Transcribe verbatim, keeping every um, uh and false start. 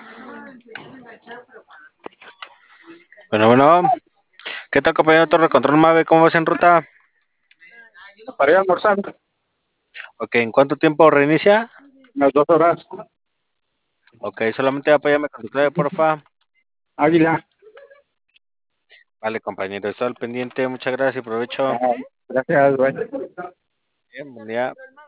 Bueno, bueno, ¿qué tal, compañero Torre Control Mave? ¿Cómo vas en ruta? Para ir a almorzar, Ok, ¿en cuánto tiempo reinicia? unas dos horas. Ok, solamente apóyame con tu clave, porfa. Águila. Vale, compañero, está al pendiente. Muchas gracias y provecho. Ah, gracias, güey. Bien, buen día.